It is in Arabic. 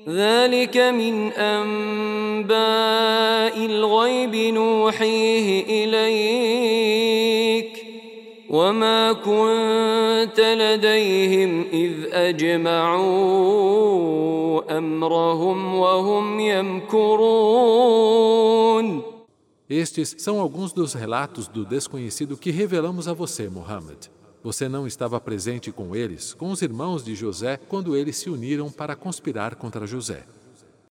ذلك من أنباء الغيب نوحيه إليك وما كنت لديهم إذ أجمعوا أمرهم وهم يمكرون. Estes são alguns dos relatos do desconhecido que revelamos a você, Muhammad. Você não estava presente com eles, com os irmãos de José, quando eles se uniram para conspirar contra José.